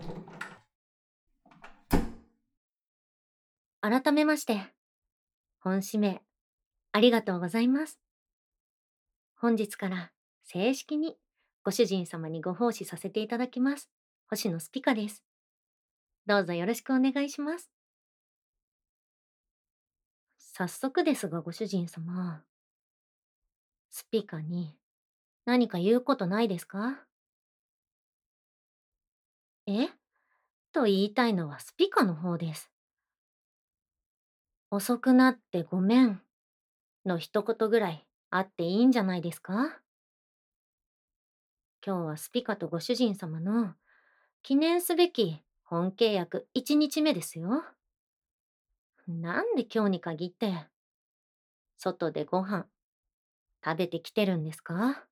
改めまして、本指名ありがとうございます。本日から正式にご主人様にご奉仕させていただきます。星野スピカです。どうぞよろしくお願いします。早速ですがご主人様、スピカに何か言うことないですか？えと言いたいのはスピカの方です。遅くなってごめんの一言ぐらいあっていいんじゃないですか？今日はスピカとご主人様の記念すべき本契約1日目ですよ。なんで今日に限って外でご飯食べてきてるんですか？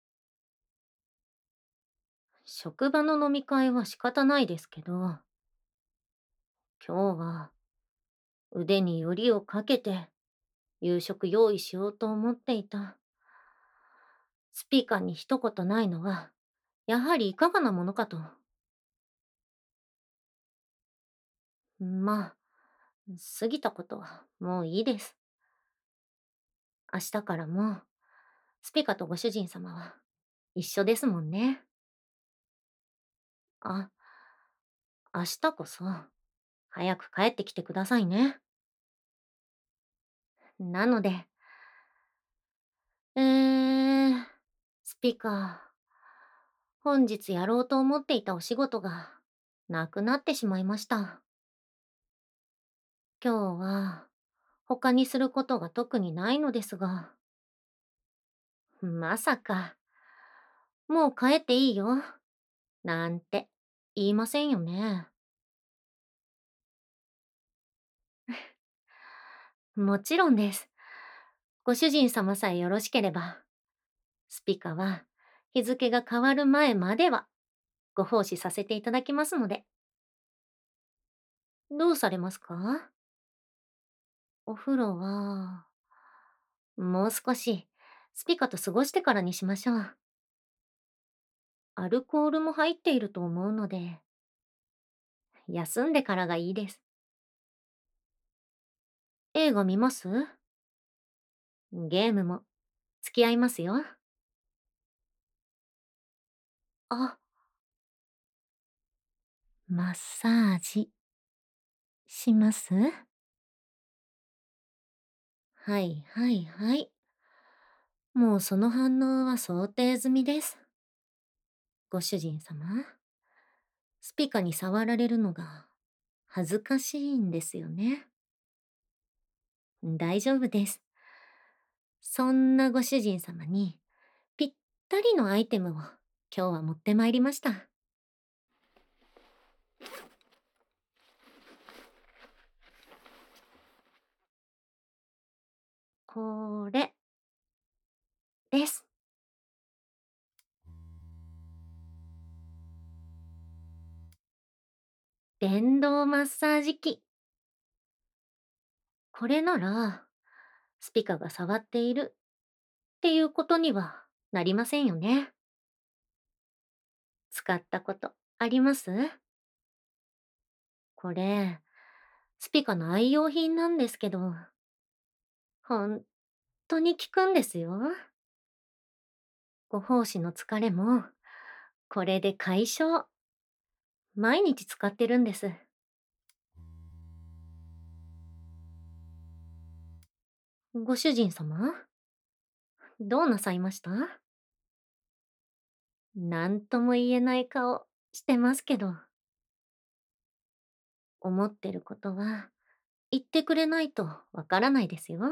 職場の飲み会は仕方ないですけど、今日は腕によりをかけて夕食用意しようと思っていた。スピーカーに一言ないのは、やはりいかがなものかと。まあ、過ぎたことはもういいです。明日からも、スピカとご主人様は一緒ですもんね。あ、明日こそ、早く帰ってきてくださいね。なので、スピカ、本日やろうと思っていたお仕事が、なくなってしまいました。今日は、他にすることが特にないのですが、まさか、もう帰っていいよ、なんて言いませんよね。もちろんです。ご主人様さえよろしければ、スピカは日付が変わる前まではご奉仕させていただきますので、どうされますか？お風呂は、もう少しスピカと過ごしてからにしましょう。アルコールも入っていると思うので、休んでからがいいです。映画見ます？ゲームも付き合いますよ。あ、マッサージします？はいはいはい。もうその反応は想定済みです。ご主人様、スピカに触られるのが恥ずかしいんですよね。大丈夫です。そんなご主人様にぴったりのアイテムを今日は持ってまいりました。これです。電動マッサージ機。これなら、スピカが触っているっていうことにはなりませんよね。使ったことあります？これ、スピカの愛用品なんですけど、ほんとに効くんですよ。ご奉仕の疲れも、これで解消。毎日使ってるんです。ご主人様、どうなさいました？なんとも言えない顔してますけど、思ってることは言ってくれないとわからないですよ。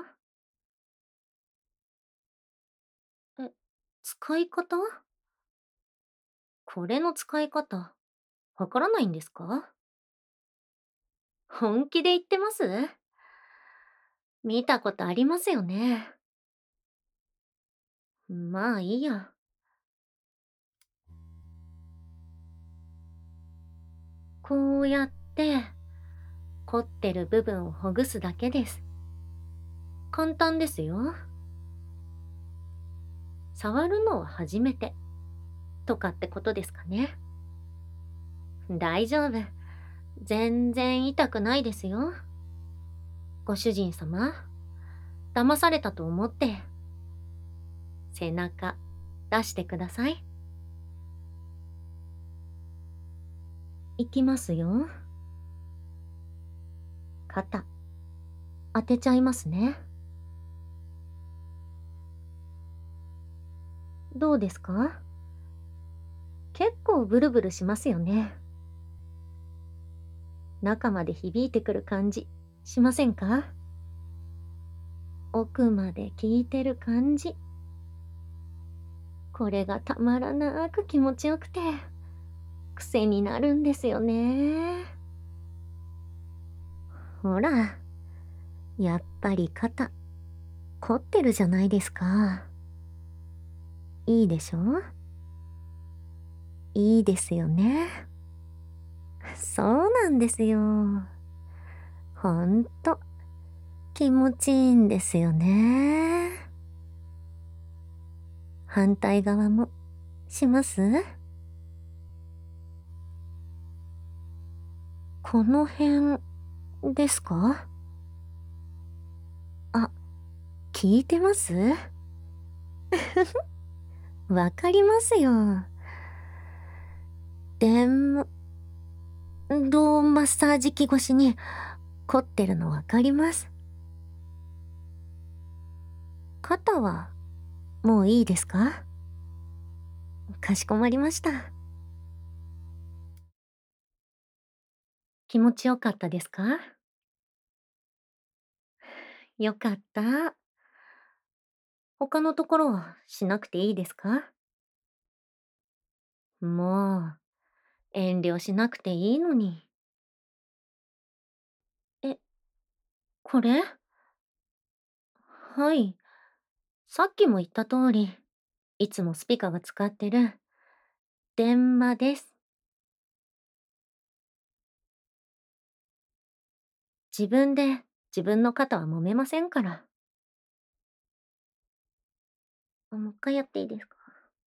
え、使い方？これの使い方、わからないんですか？本気で言ってます？見たことありますよね。まあいいや。こうやって、凝ってる部分をほぐすだけです。簡単ですよ。触るのは初めてとかってことですかね。 大丈夫。全然痛くないですよ。ご主人様、騙されたと思って、背中出してください。いきますよ。肩、当てちゃいますね。どうですか？結構ブルブルしますよね。中まで響いてくる感じ、しませんか？奥まで効いてる感じ。これがたまらなく気持ちよくて、癖になるんですよね。ほら、やっぱり肩、凝ってるじゃないですか。いいでしょ？いいですよね。そうなんですよ。ほんと、気持ちいいんですよね。反対側も、します？この辺、ですか？あ、聞いてます？わかりますよ。電動マッサージ機越しに凝ってるのわかります。肩はもういいですか？かしこまりました。気持ちよかったですか？よかった。他のところはしなくていいですか？もう、遠慮しなくていいのに。え、これ？はい。さっきも言った通り、いつもスピカが使ってる電話です。自分で自分の肩は揉めませんから。もう一回やっていいですか？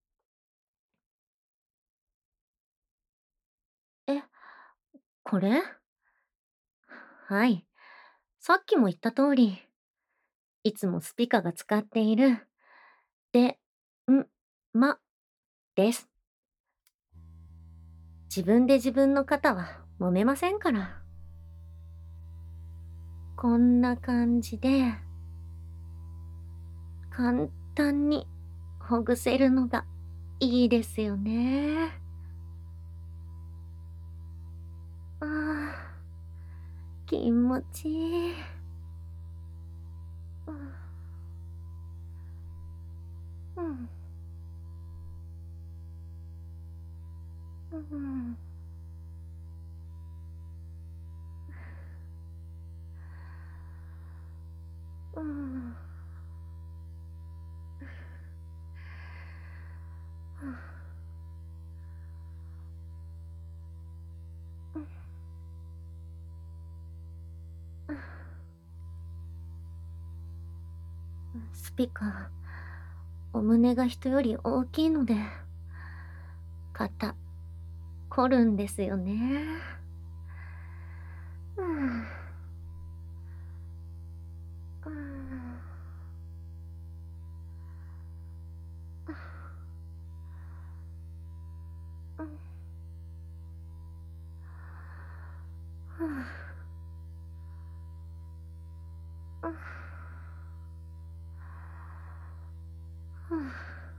え、これ？はい。さっきも言った通り、いつもスピカが使っている、で、ん、ま、です。自分で自分の肩は揉めませんから。こんな感じで、簡単にほぐせるのがいいですよね。ああ、気持ちいい。うん、うん、うん、うん。スピカ、お胸が人より大きいので、肩、凝るんですよね。うん、うん、うん、うん、うん、うん、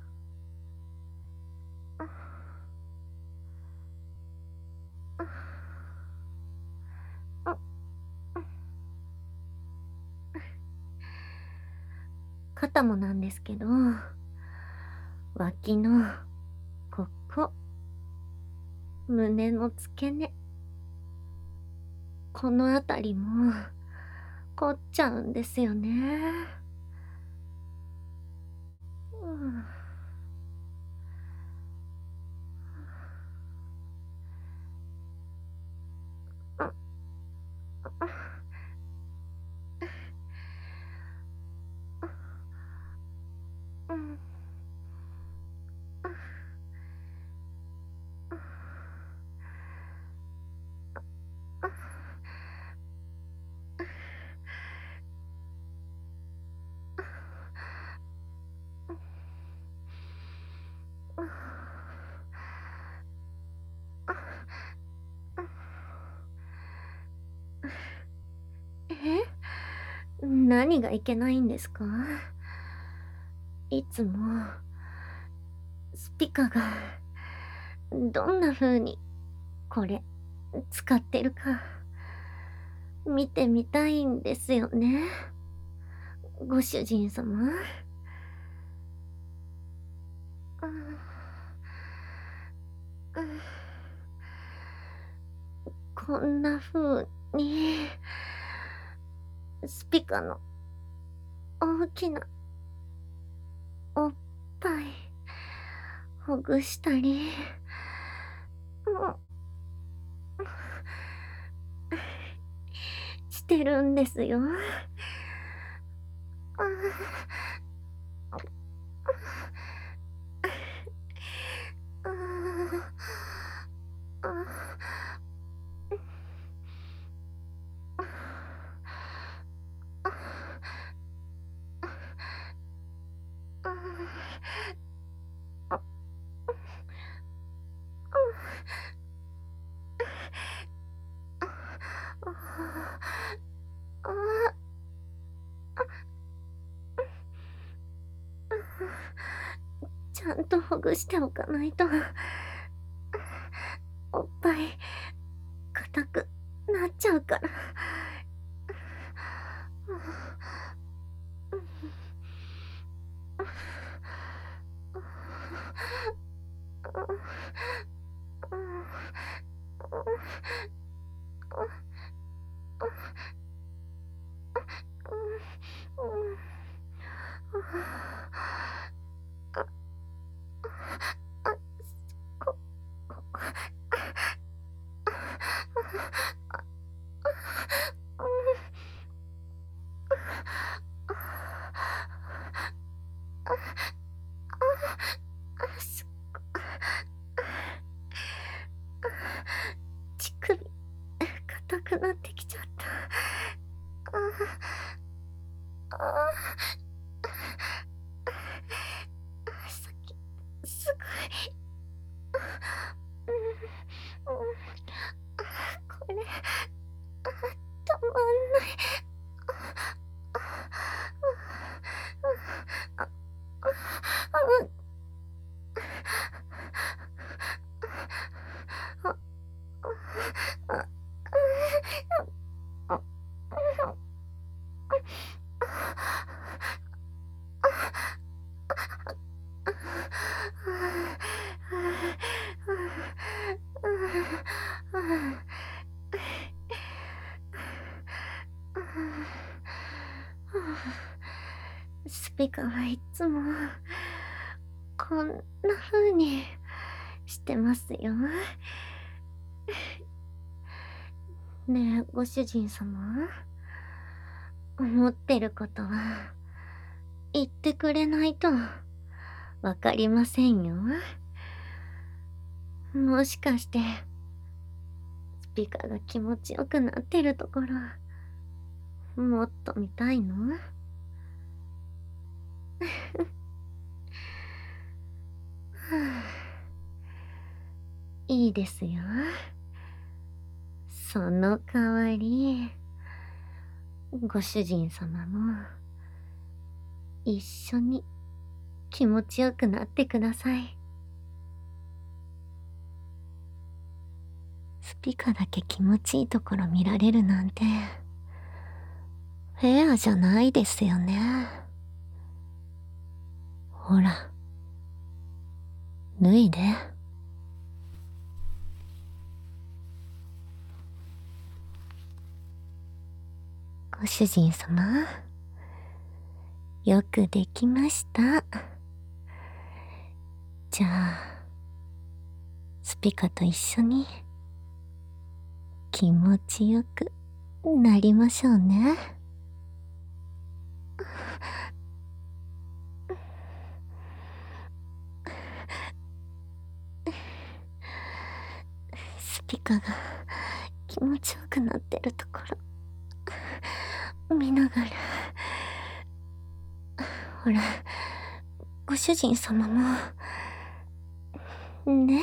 肩もなんですけど、脇の、ここ、胸の付け根、このあたりも、凝っちゃうんですよね。うん、あ、うん、 何がいけないんですか？いつも、スピカが、どんな風に、これ、使ってるか、見てみたいんですよね。ご主人様。うん、うん、こんな風に、スピカの大きなおっぱい、ほぐしたり、もしてるんですよ。ちゃんとほぐしておかないと、おっぱい、硬くなっちゃうから。乳首、硬くなってきちゃった。さっき、すごい。これ、たまんない。スピカはいつも、こんな風にしてますよ。ねえ、ご主人様。思ってることは、言ってくれないと、わかりませんよ。もしかして、スピカが気持ちよくなってるところ、もっと見たいの？いいですよ。その代わり、ご主人様も、一緒に気持ちよくなってください。スピカだけ気持ちいいところ見られるなんて、フェアじゃないですよね。ほら、脱いで。ご主人様、よくできました。じゃあ、スピカと一緒に気持ちよくなりましょうね。スピカが気持ちよくなってるところ見ながら、ほら、ご主人様もね。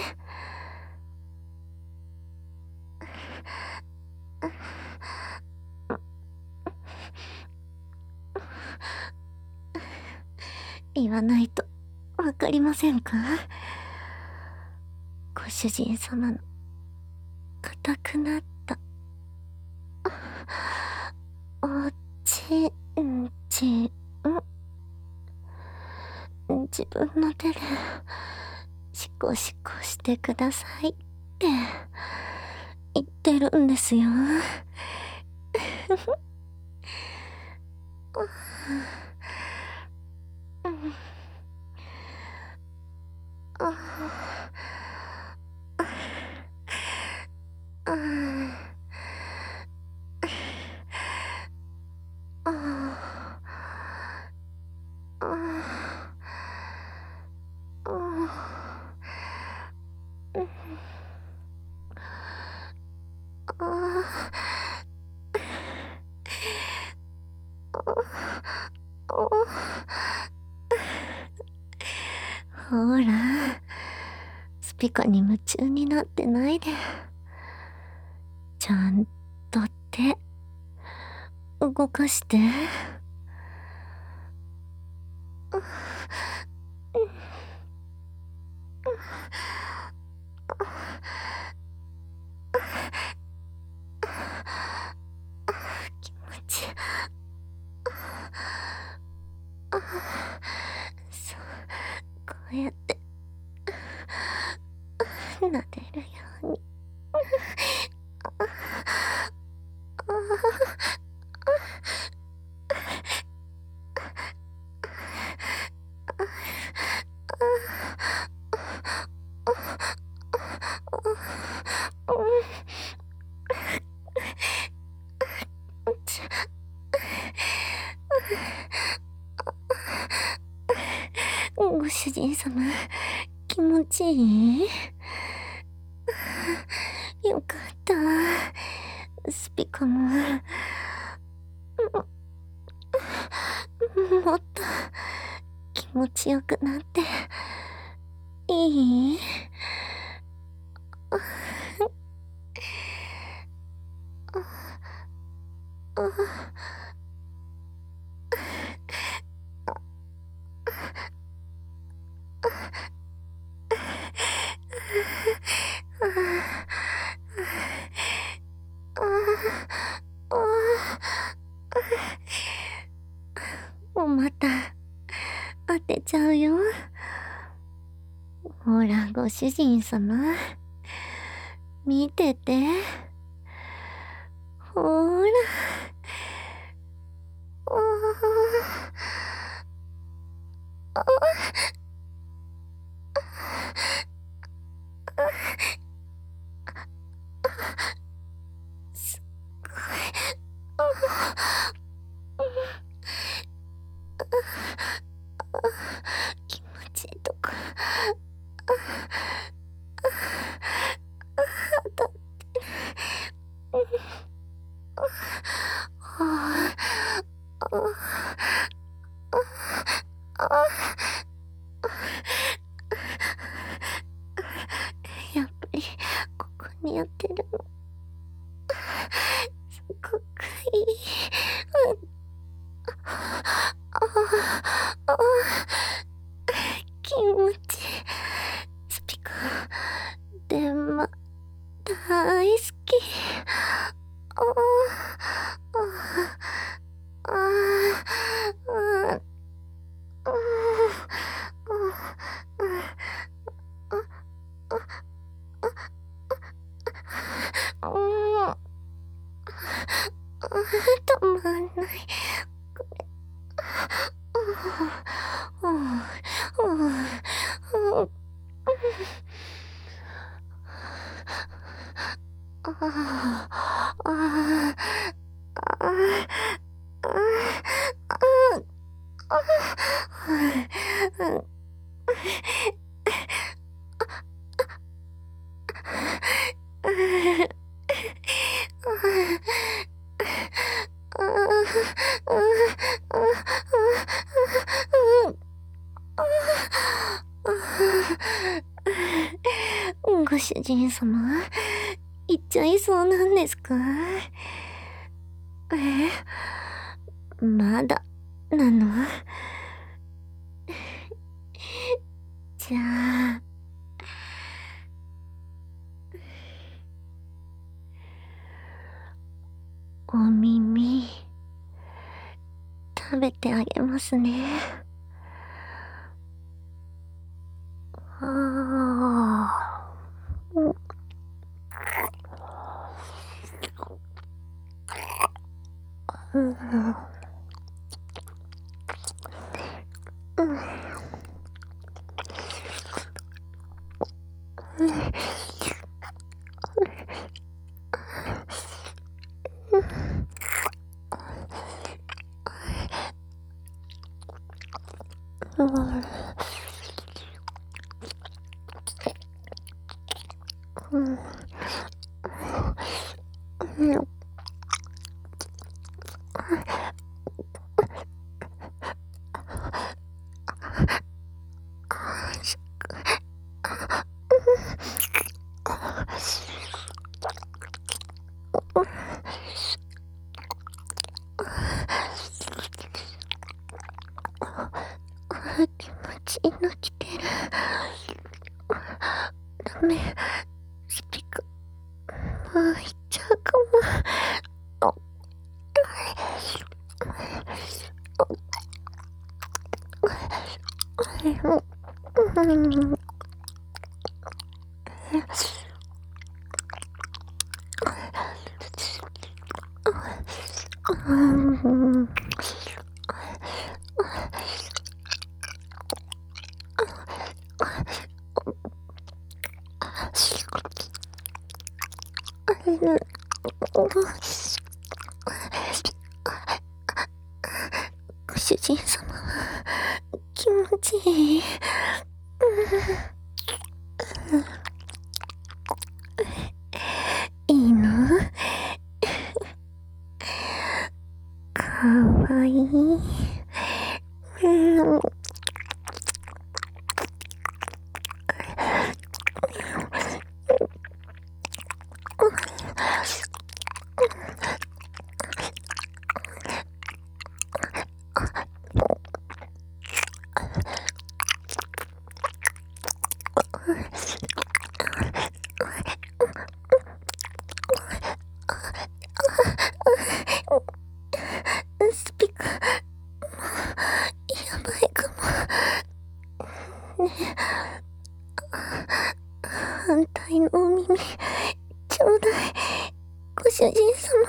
言わないとわかりませんか？ご主人様の硬くなったおちんちん、自分の手でシコシコしてくださいって言ってるんですよ。ほら、スピカに夢中になってないで。ちゃんと手、動かして。気持ち。そう、こうやって、撫でるように。ご主人様、気持ちいい？よかった。スピカも、もっと気持ちよくなっていい？もうまた当てちゃうよ。ほら、ご主人様、見てて。ほーら。すっごい気持ちいいとこ当たってる。やっぱりここにやってるのすごくいい。気持ちいい。スピカ電話大好き。止まんない。ご主人様、行っちゃいそうなんですか？まだなの？ ちゃん。お耳、食べてあげますね。ああ。うん。うん。うん。うん。うん。気持ちいいの来てる。ダメ。スピカ、もう行っちゃうかも。うん。ご主人様は気持ちいい。いいの？かわいい。うん。スピカ、やばいかも。ねえ、反対のお耳、ちょうだい。ご主人様。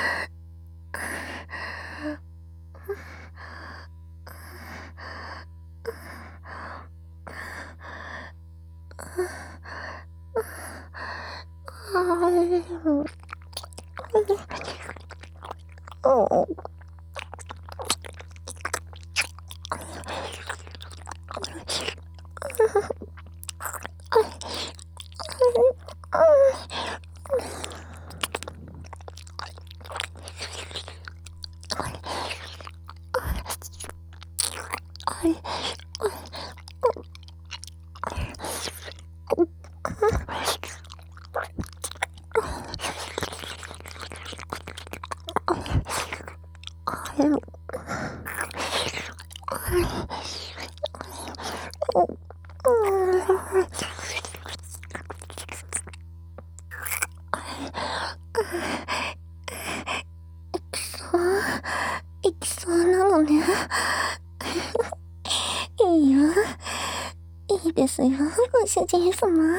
行きそうなのね。いいよ。いいですよ、ご主人様。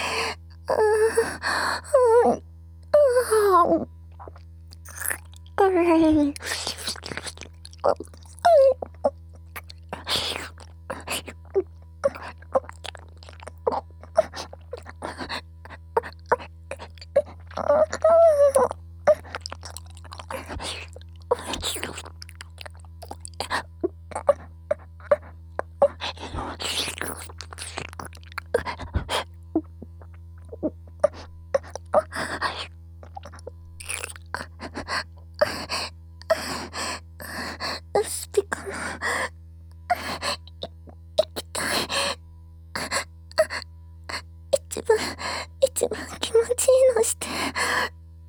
スピカも行きたい。一番気持ちいいのして。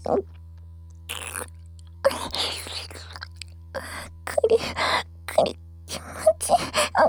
くり、くり、気持ちいい。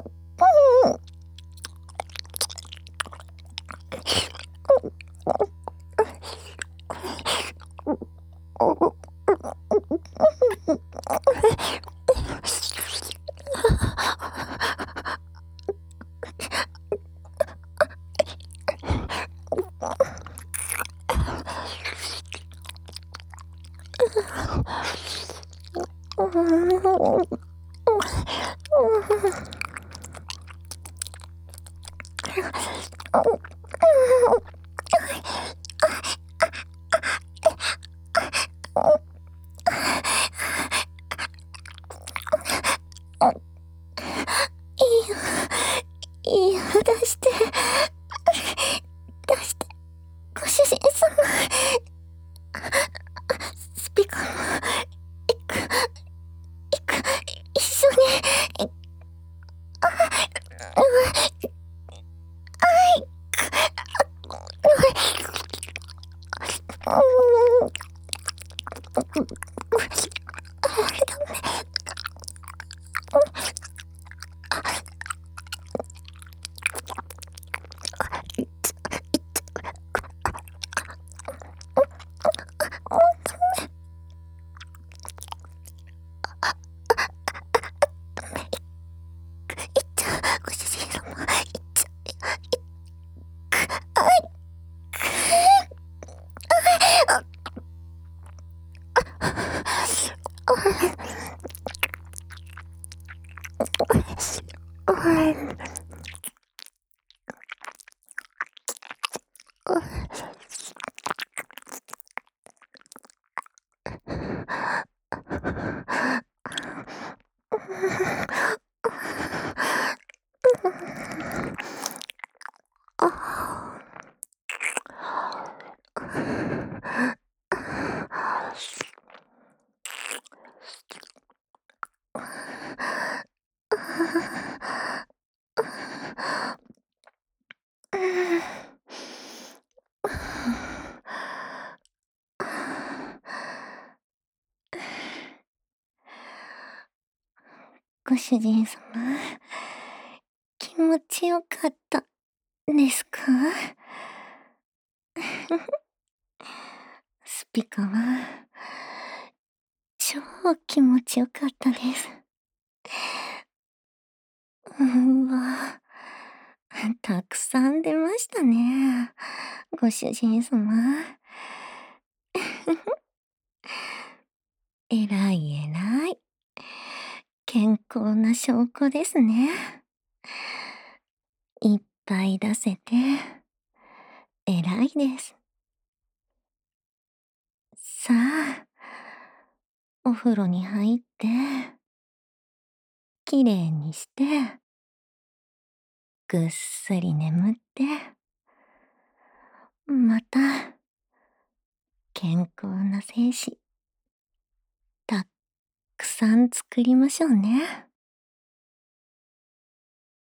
いいよ、出して。出して。ご主人様。スピカも、行く、行く、一緒に。ご主人様、行っちご主人様、気持ちよかったですか？スピカは、超気持ちよかったです。うわ、たくさん出ましたね。ご主人様。えらいえらい。健康な証拠ですね。いっぱい出せて、えらいです。さあ、お風呂に入って、きれいにして、ぐっすり眠って、また、健康な精子、たっくさん作りましょうね。